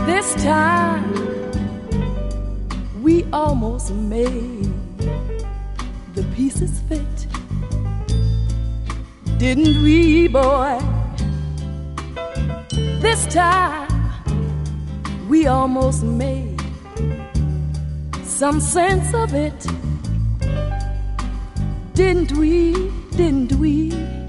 This time we almost made the pieces fit, didn't we, boy? This time we almost made some sense of it, didn't we? Didn't we?